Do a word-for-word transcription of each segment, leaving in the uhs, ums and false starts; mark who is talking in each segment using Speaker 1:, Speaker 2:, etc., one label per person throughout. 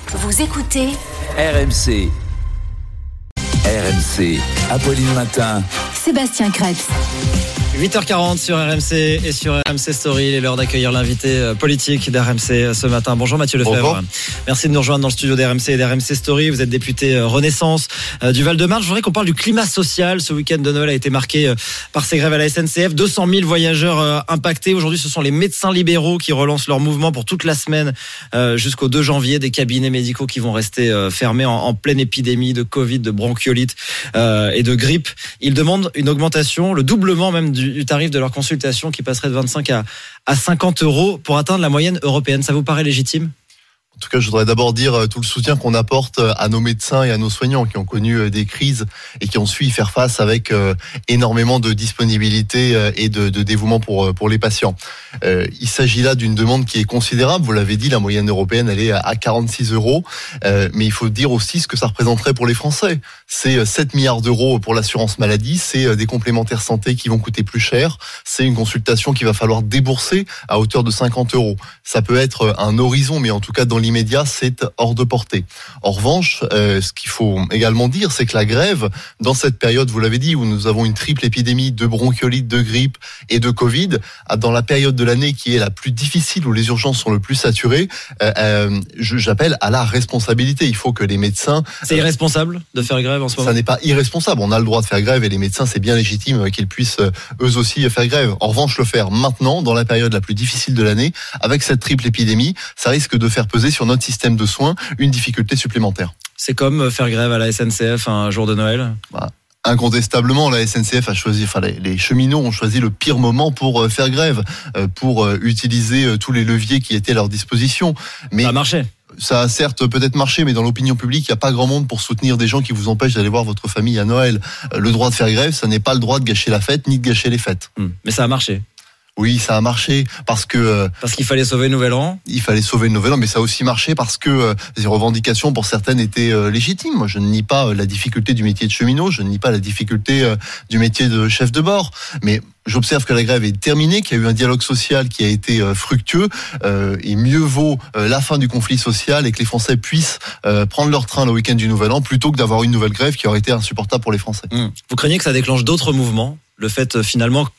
Speaker 1: Vous écoutez
Speaker 2: R M C. R M C, Apolline Matin.
Speaker 1: Sébastien Krebs.
Speaker 3: huit heures quarante sur R M C et sur R M C Story. Il est l'heure d'accueillir l'invité politique d'R M C ce matin. Bonjour Mathieu Lefebvre.
Speaker 4: Bonjour.
Speaker 3: Merci de nous rejoindre dans le studio d'R M C et d'R M C Story. Vous êtes député Renaissance du Val-de-Marne. Je voudrais qu'on parle du climat social. Ce week-end de Noël a été marqué par ces grèves à la S N C F. deux cent mille voyageurs impactés. Aujourd'hui, ce sont les médecins libéraux qui relancent leur mouvement pour toute la semaine jusqu'au deux janvier. Des cabinets médicaux qui vont rester fermés en, en pleine épidémie de Covid, de bronchiolite et de grippe. Ils demandent une augmentation, le doublement même du du tarif de leur consultation qui passerait de vingt-cinq à cinquante euros pour atteindre la moyenne européenne. Ça vous paraît légitime ?
Speaker 4: En tout cas, je voudrais d'abord dire tout le soutien qu'on apporte à nos médecins et à nos soignants qui ont connu des crises et qui ont su y faire face avec énormément de disponibilité et de, de dévouement pour, pour les patients. Il s'agit là d'une demande qui est considérable. Vous l'avez dit, la moyenne européenne, elle est à quarante-six euros. Mais il faut dire aussi ce que ça représenterait pour les Français. C'est sept milliards d'euros pour l'assurance maladie. C'est des complémentaires santé qui vont coûter plus cher. C'est une consultation qu'il va falloir débourser à hauteur de cinquante euros. Ça peut être un horizon, mais en tout cas, dans l'immédiat, c'est hors de portée. En revanche, euh, ce qu'il faut également dire, c'est que la grève, dans cette période, vous l'avez dit, où nous avons une triple épidémie de bronchiolite, de grippe et de Covid, dans la période de l'année qui est la plus difficile, où les urgences sont le plus saturées, euh, euh, j'appelle à la responsabilité. Il faut que les médecins...
Speaker 3: C'est irresponsable de faire grève en ce moment ?
Speaker 4: Ça n'est pas irresponsable. On a le droit de faire grève et les médecins, c'est bien légitime qu'ils puissent eux aussi faire grève. En revanche, le faire maintenant, dans la période la plus difficile de l'année, avec cette triple épidémie, ça risque de faire peser sur notre système de soins une difficulté supplémentaire.
Speaker 3: C'est comme faire grève à la S N C F un jour de Noël ?
Speaker 4: Bah. Incontestablement, la S N C F a choisi, enfin les, les cheminots ont choisi le pire moment pour euh, faire grève, euh, pour euh, utiliser euh, tous les leviers qui étaient à leur disposition. Mais
Speaker 3: ça a marché.
Speaker 4: Ça a certes peut-être marché, mais dans l'opinion publique, il n'y a pas grand monde pour soutenir des gens qui vous empêchent d'aller voir votre famille à Noël. Euh, le droit de faire grève, ça n'est pas le droit de gâcher la fête, ni de gâcher les fêtes.
Speaker 3: Mmh. Mais ça a marché.
Speaker 4: Oui, ça a marché parce que...
Speaker 3: Parce qu'il fallait sauver le Nouvel An.
Speaker 4: Il fallait sauver le Nouvel An, mais ça a aussi marché parce que euh, les revendications pour certaines étaient euh, légitimes. Moi, je ne nie pas euh, la difficulté du métier de cheminot, je ne nie pas la difficulté euh, du métier de chef de bord, mais j'observe que la grève est terminée, qu'il y a eu un dialogue social qui a été euh, fructueux, euh, et mieux vaut euh, la fin du conflit social et que les Français puissent euh, prendre leur train le week-end du Nouvel An plutôt que d'avoir une nouvelle grève qui aurait été insupportable pour les Français.
Speaker 3: Mmh. Vous craignez que ça déclenche d'autres mouvements ? Le fait euh, finalement...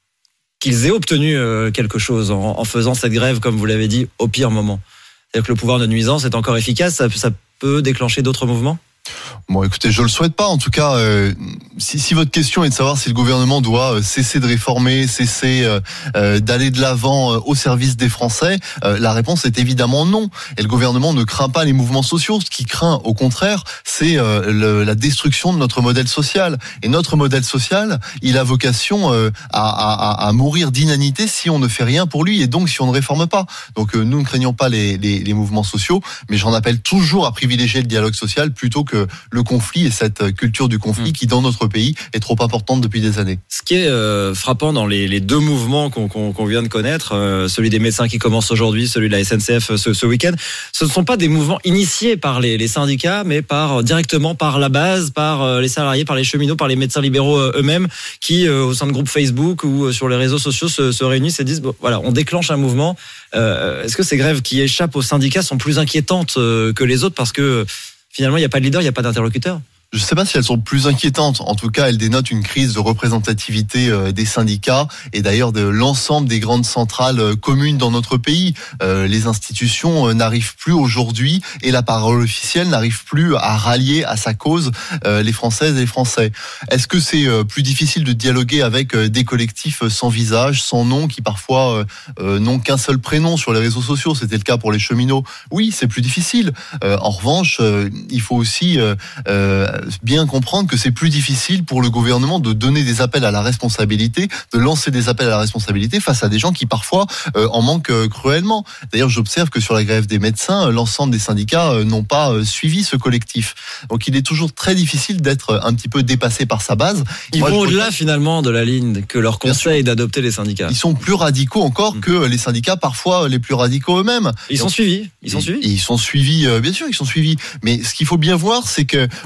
Speaker 3: qu'ils aient obtenu quelque chose en faisant cette grève, comme vous l'avez dit, au pire moment. C'est-à-dire que le pouvoir de nuisance est encore efficace, ça, ça peut déclencher d'autres mouvements ?
Speaker 4: Bon, écoutez, je le souhaite pas. En tout cas, euh, si, si votre question est de savoir si le gouvernement doit cesser de réformer, cesser euh, d'aller de l'avant euh, au service des Français, euh, la réponse est évidemment non. Et le gouvernement ne craint pas les mouvements sociaux. Ce qu'il craint, au contraire, c'est euh, le, la destruction de notre modèle social. Et notre modèle social, il a vocation euh, à, à, à mourir d'inanité si on ne fait rien pour lui et donc si on ne réforme pas. Donc euh, nous ne craignons pas les, les, les mouvements sociaux, mais j'en appelle toujours à privilégier le dialogue social plutôt que le conflit et cette culture du conflit qui, dans notre pays, est trop importante depuis des années.
Speaker 3: Ce qui est euh, frappant dans les, les deux mouvements qu'on, qu'on, qu'on vient de connaître, euh, celui des médecins qui commence aujourd'hui, celui de la S N C F ce, ce week-end, ce ne sont pas des mouvements initiés par les, les syndicats, mais par directement par la base, par euh, les salariés, par les cheminots, par les médecins libéraux euh, eux-mêmes, qui, euh, au sein de groupes Facebook ou euh, sur les réseaux sociaux, se, se réunissent et disent bon, voilà, on déclenche un mouvement. Euh, est-ce que ces grèves qui échappent aux syndicats sont plus inquiétantes euh, que les autres parce que finalement, il n'y a pas de leader, il n'y a pas d'interlocuteur?
Speaker 4: Je ne sais pas si elles sont plus inquiétantes. En tout cas, elles dénotent une crise de représentativité des syndicats et d'ailleurs de l'ensemble des grandes centrales communes dans notre pays. Les institutions n'arrivent plus aujourd'hui et la parole officielle n'arrive plus à rallier à sa cause les Françaises et les Français. Est-ce que c'est plus difficile de dialoguer avec des collectifs sans visage, sans nom, qui parfois n'ont qu'un seul prénom sur les réseaux sociaux? C'était le cas pour les cheminots. Oui, c'est plus difficile. En revanche, il faut aussi... bien comprendre que c'est plus difficile pour le gouvernement de donner des appels à la responsabilité, de lancer des appels à la responsabilité face à des gens qui parfois euh, en manquent euh, cruellement. D'ailleurs, j'observe que sur la grève des médecins, euh, l'ensemble des syndicats euh, n'ont pas euh, suivi ce collectif. Donc il est toujours très difficile d'être un petit peu dépassé par sa base.
Speaker 3: Ils
Speaker 4: Moi,
Speaker 3: vont
Speaker 4: je
Speaker 3: au-delà
Speaker 4: pense...
Speaker 3: finalement de la ligne que leur conseille d'adopter les syndicats.
Speaker 4: Ils sont plus radicaux encore mmh. que les syndicats, parfois les plus radicaux eux-mêmes.
Speaker 3: Ils sont
Speaker 4: Donc,
Speaker 3: suivis. Ils sont suivis.
Speaker 4: Ils sont suivis, euh, bien sûr, ils sont suivis. Mais ce qu'il faut bien voir, c'est que on peut pas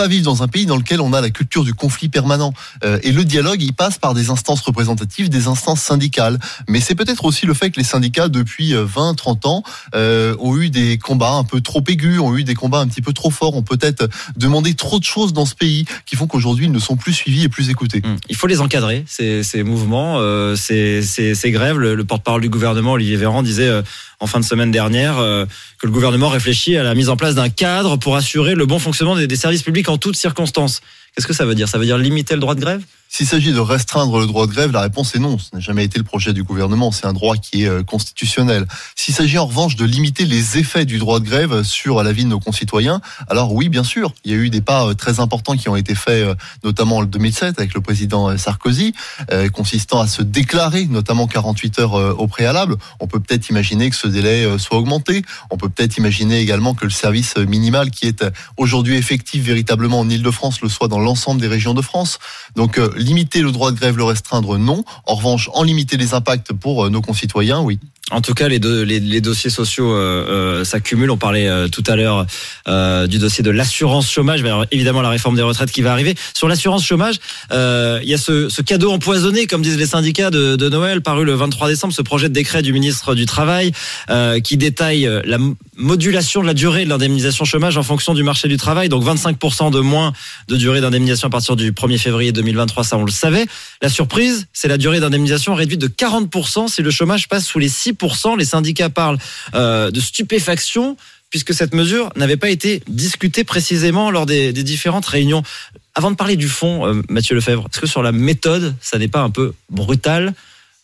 Speaker 4: pas vivre dans un pays dans lequel on a la culture du conflit permanent. Euh, et le dialogue, il passe par des instances représentatives, des instances syndicales. Mais c'est peut-être aussi le fait que les syndicats, depuis vingt, trente ans, euh, ont eu des combats un peu trop aigus, ont eu des combats un petit peu trop forts, ont peut-être demandé trop de choses dans ce pays qui font qu'aujourd'hui, ils ne sont plus suivis et plus écoutés.
Speaker 3: Il faut les encadrer, ces, ces mouvements, euh, ces, ces, ces grèves. Le, le porte-parole du gouvernement, Olivier Véran, disait euh, en fin de semaine dernière euh, que le gouvernement réfléchit à la mise en place d'un cadre pour assurer le bon fonctionnement des, des services publics en toutes circonstances. Qu'est-ce que ça veut dire ? Ça veut dire limiter le droit de grève ?
Speaker 4: S'il s'agit de restreindre le droit de grève, la réponse est non. Ce n'a jamais été le projet du gouvernement. C'est un droit qui est constitutionnel. S'il s'agit en revanche de limiter les effets du droit de grève sur la vie de nos concitoyens, alors oui, bien sûr. Il y a eu des pas très importants qui ont été faits, notamment en deux mille sept avec le président Sarkozy, consistant à se déclarer, notamment quarante-huit heures au préalable. On peut peut-être imaginer que ce délai soit augmenté. On peut peut-être imaginer également que le service minimal qui est aujourd'hui effectif véritablement en Île-de-France le soit dans l'ensemble des régions de France. Donc, limiter le droit de grève, le restreindre, non. En revanche, en limiter les impacts pour nos concitoyens, oui.
Speaker 3: En tout cas, les, deux, les, les dossiers sociaux euh, euh, s'accumulent. On parlait euh, tout à l'heure euh, du dossier de l'assurance chômage. Il va y avoir évidemment la réforme des retraites qui va arriver. Sur l'assurance chômage, euh, il y a ce, ce cadeau empoisonné, comme disent les syndicats de, de Noël, paru le vingt-trois décembre, ce projet de décret du ministre du Travail euh, qui détaille la modulation de la durée de l'indemnisation chômage en fonction du marché du travail. Donc vingt-cinq pour cent de moins de durée d'indemnisation à partir du premier février deux mille vingt-trois, ça on le savait. La surprise, c'est la durée d'indemnisation réduite de quarante pour cent si le chômage passe sous les six pour cent. Les syndicats parlent euh, de stupéfaction puisque cette mesure n'avait pas été discutée précisément lors des, des différentes réunions. Avant de parler du fond, euh, Mathieu Lefebvre, est-ce que sur la méthode, ça n'est pas un peu brutal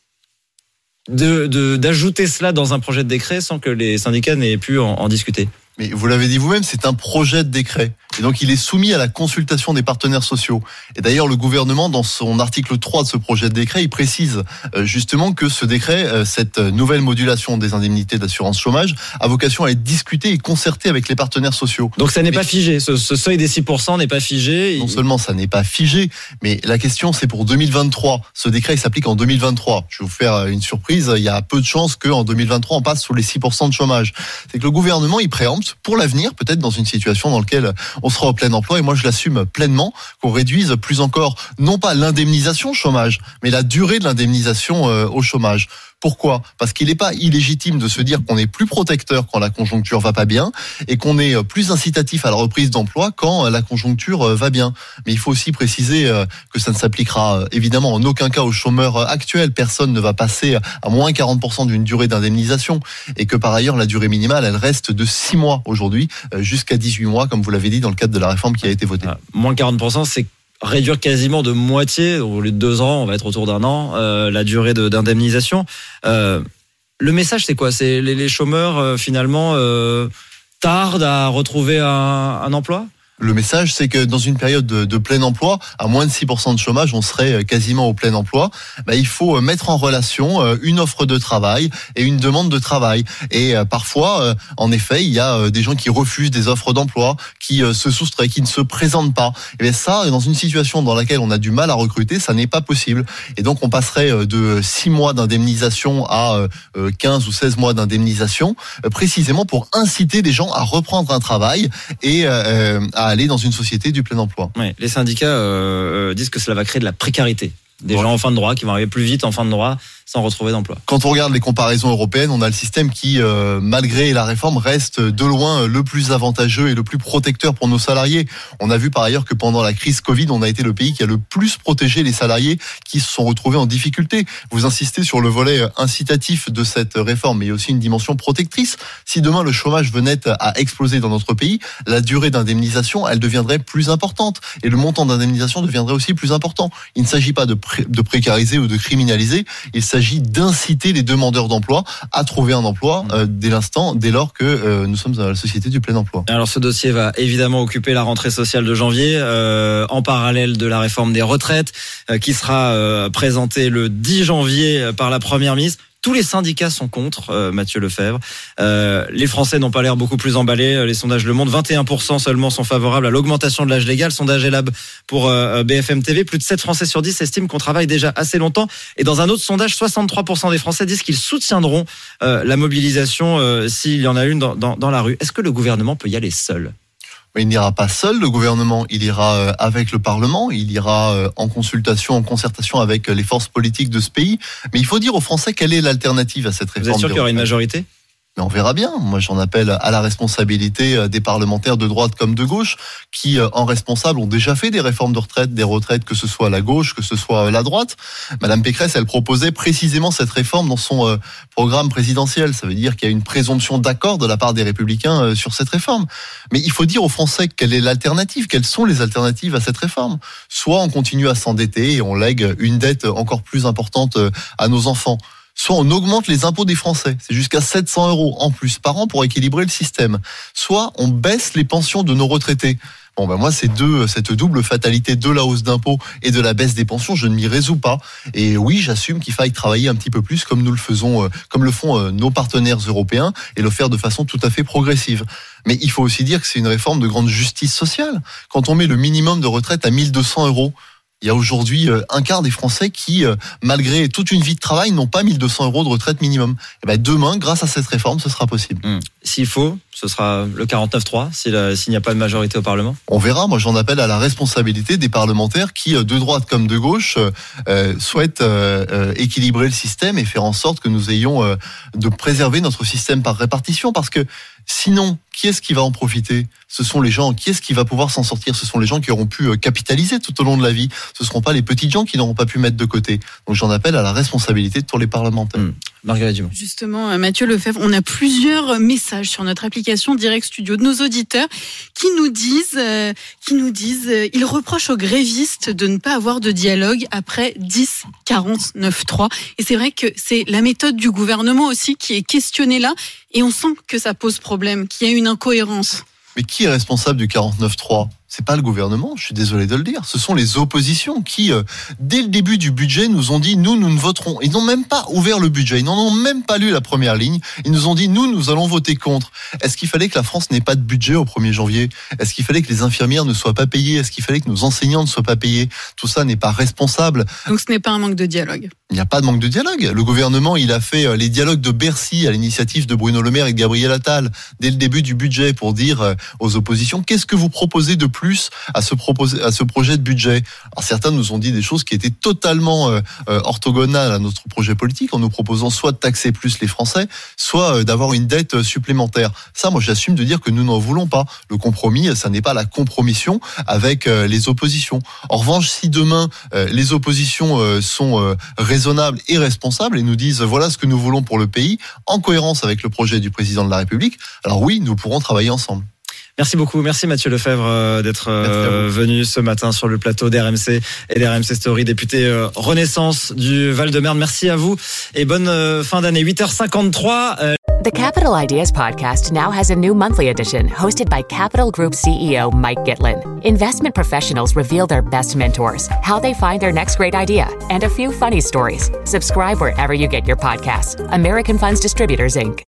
Speaker 3: de, de, d'ajouter cela dans un projet de décret sans que les syndicats n'aient pu en, en discuter ?
Speaker 4: Mais vous l'avez dit vous-même, c'est un projet de décret. Et donc, il est soumis à la consultation des partenaires sociaux. Et d'ailleurs, le gouvernement, dans son article trois de ce projet de décret, il précise justement que ce décret, cette nouvelle modulation des indemnités d'assurance chômage, a vocation à être discutée et concertée avec les partenaires sociaux.
Speaker 3: Donc, ça n'est
Speaker 4: mais,
Speaker 3: pas figé. Ce, ce seuil des six pour cent n'est pas figé.
Speaker 4: Non seulement ça n'est pas figé, mais la question, c'est pour deux mille vingt-trois. Ce décret, il s'applique en deux mille vingt-trois. Je vais vous faire une surprise. Il y a peu de chances qu'en deux mille vingt-trois, on passe sous les six pour cent de chômage. C'est que le gouvernement, il préempte pour l'avenir, peut-être dans une situation dans laquelle on sera au plein emploi, et moi je l'assume pleinement, qu'on réduise plus encore, non pas l'indemnisation chômage, mais la durée de l'indemnisation euh, au chômage. Pourquoi ? Parce qu'il n'est pas illégitime de se dire qu'on est plus protecteur quand la conjoncture va pas bien et qu'on est plus incitatif à la reprise d'emploi quand la conjoncture va bien. Mais il faut aussi préciser que ça ne s'appliquera évidemment en aucun cas aux chômeurs actuels. Personne ne va passer à moins quarante pour cent d'une durée d'indemnisation et que par ailleurs la durée minimale elle reste de six mois aujourd'hui jusqu'à dix-huit mois comme vous l'avez dit dans le cadre de la réforme qui a été votée.
Speaker 3: Ah, moins quarante pour cent, c'est réduire quasiment de moitié, au lieu de deux ans, on va être autour d'un an, euh, la durée de, d'indemnisation. Euh, le message, c'est quoi ? C'est les, les chômeurs, euh, finalement, euh, tardent à retrouver un, un emploi ?
Speaker 4: Le message, c'est que dans une période de, de plein emploi, à moins de six pour cent de chômage, on serait quasiment au plein emploi. Bah, il faut mettre en relation une offre de travail et une demande de travail. Et parfois, en effet, il y a des gens qui refusent des offres d'emploi, qui se soustraient, qui ne se présentent pas. Et bien ça, dans une situation dans laquelle on a du mal à recruter, ça n'est pas possible. Et donc, on passerait de six mois d'indemnisation à quinze ou seize mois d'indemnisation, précisément pour inciter les gens à reprendre un travail et à aller dans une société du plein emploi.
Speaker 3: Ouais, les syndicats euh, disent que cela va créer de la précarité. Des ouais. gens en fin de droit qui vont arriver plus vite en fin de droit sans retrouver d'emploi.
Speaker 4: Quand on regarde les comparaisons européennes, on a le système qui, euh, malgré la réforme, reste de loin le plus avantageux et le plus protecteur pour nos salariés. On a vu par ailleurs que pendant la crise Covid, on a été le pays qui a le plus protégé les salariés qui se sont retrouvés en difficulté. Vous insistez sur le volet incitatif de cette réforme, mais il y a aussi une dimension protectrice. Si demain le chômage venait à exploser dans notre pays, la durée d'indemnisation, elle deviendrait plus importante et le montant d'indemnisation deviendrait aussi plus important. Il ne s'agit pas de, pré- de précariser ou de criminaliser, il s'agit s'agit d'inciter les demandeurs d'emploi à trouver un emploi euh, dès l'instant, dès lors que euh, nous sommes dans la société du plein emploi.
Speaker 3: Alors ce dossier va évidemment occuper la rentrée sociale de janvier, euh, en parallèle de la réforme des retraites, euh, qui sera euh, présentée le dix janvier par la Première ministre. Tous les syndicats sont contre, euh, Mathieu Lefebvre. Euh, les Français n'ont pas l'air beaucoup plus emballés. Les sondages le montrent. vingt et un pour cent seulement sont favorables à l'augmentation de l'âge légal. Sondage Elab pour euh, B F M T V. Plus de sept Français sur dix estiment qu'on travaille déjà assez longtemps. Et dans un autre sondage, soixante-trois pour cent des Français disent qu'ils soutiendront euh, la mobilisation euh, s'il y en a une dans, dans, dans la rue. Est-ce que le gouvernement peut y aller seul ?
Speaker 4: Mais il n'ira pas seul, le gouvernement. Il ira avec le Parlement. Il ira en consultation, en concertation avec les forces politiques de ce pays. Mais il faut dire aux Français quelle est l'alternative à cette réforme.
Speaker 3: Vous êtes sûr qu'il y aura une majorité ?
Speaker 4: Mais on verra bien. Moi, j'en appelle à la responsabilité des parlementaires de droite comme de gauche, qui, en responsable, ont déjà fait des réformes de retraite, des retraites, que ce soit la gauche, que ce soit la droite. Madame Pécresse, elle proposait précisément cette réforme dans son programme présidentiel. Ça veut dire qu'il y a une présomption d'accord de la part des Républicains sur cette réforme. Mais il faut dire aux Français quelle est l'alternative, quelles sont les alternatives à cette réforme. Soit on continue à s'endetter et on lègue une dette encore plus importante à nos enfants. Soit on augmente les impôts des Français, c'est jusqu'à sept cents euros en plus par an pour équilibrer le système. Soit on baisse les pensions de nos retraités. Bon ben moi ces deux, cette double fatalité de la hausse d'impôts et de la baisse des pensions, je ne m'y résous pas. Et oui, j'assume qu'il faille travailler un petit peu plus comme nous le faisons, comme le font nos partenaires européens et le faire de façon tout à fait progressive. Mais il faut aussi dire que c'est une réforme de grande justice sociale. Quand on met le minimum de retraite à mille deux cents euros, il y a aujourd'hui un quart des Français qui, malgré toute une vie de travail, n'ont pas mille deux cents euros de retraite minimum. Et ben demain, grâce à cette réforme, ce sera possible. Mmh.
Speaker 3: S'il faut, ce sera le quarante-neuf trois, s'il n'y a pas de majorité au Parlement.
Speaker 4: On verra. Moi, j'en appelle à la responsabilité des parlementaires qui, de droite comme de gauche, euh, souhaitent euh, équilibrer le système et faire en sorte que nous ayons euh, de préserver notre système par répartition. Parce que sinon, qui est-ce qui va en profiter ? Ce sont les gens. Qui est-ce qui va pouvoir s'en sortir ? Ce sont les gens qui auront pu capitaliser tout au long de la vie. Ce ne seront pas les petits gens qui n'auront pas pu mettre de côté. Donc j'en appelle à la responsabilité de tous les parlementaires. Mmh.
Speaker 3: Marguerite Dumont.
Speaker 5: Justement, Mathieu Lefebvre, on a plusieurs messages sur notre application Direct Studio de nos auditeurs qui nous disent, euh, qui nous disent, euh, ils reprochent aux grévistes de ne pas avoir de dialogue après dix quarante-neuf trois. Et c'est vrai que c'est la méthode du gouvernement aussi qui est questionnée là, et on sent que ça pose problème, qu'il y a une incohérence.
Speaker 4: Mais qui est responsable du quarante-neuf trois ? C'est pas le gouvernement, je suis désolé de le dire. Ce sont les oppositions qui, euh, dès le début du budget, nous ont dit « nous, nous ne voterons ». Ils n'ont même pas ouvert le budget, ils n'en ont même pas lu la première ligne. Ils nous ont dit « nous, nous allons voter contre ». Est-ce qu'il fallait que la France n'ait pas de budget au premier janvier ? Est-ce qu'il fallait que les infirmières ne soient pas payées ? Est-ce qu'il fallait que nos enseignants ne soient pas payés ? Tout ça n'est pas responsable.
Speaker 5: Donc ce n'est pas un manque de dialogue.
Speaker 4: Il n'y a pas de manque de dialogue. Le gouvernement, il a fait les dialogues de Bercy à l'initiative de Bruno Le Maire et de Gabriel Attal dès le début du budget pour dire aux oppositions « qu'est-ce que vous proposez de plus à ce proposer à ce projet de budget ». Alors certains nous ont dit des choses qui étaient totalement euh, orthogonales à notre projet politique, en nous proposant soit de taxer plus les Français, soit euh, d'avoir une dette supplémentaire. Ça, moi, j'assume de dire que nous n'en voulons pas. Le compromis, ça n'est pas la compromission avec euh, les oppositions. En revanche, si demain euh, les oppositions euh, sont euh, raisonnables et responsables et nous disent voilà ce que nous voulons pour le pays, en cohérence avec le projet du président de la République, alors oui, nous pourrons travailler ensemble.
Speaker 3: Merci beaucoup. Merci Mathieu Lefebvre euh, d'être euh, venu ce matin sur le plateau d'R M C et d'R M C Story, député euh, Renaissance du Val-de-Marne. Merci à vous et bonne euh, fin d'année. huit heures cinquante-trois. Euh...
Speaker 6: The Capital Ideas podcast now has a new monthly edition hosted by Capital Group C E O Mike Gitlin. Investment professionals reveal their best mentors, how they find their next great idea, and a few funny stories. Subscribe wherever you get your podcasts. American Funds Distributors, Incorporated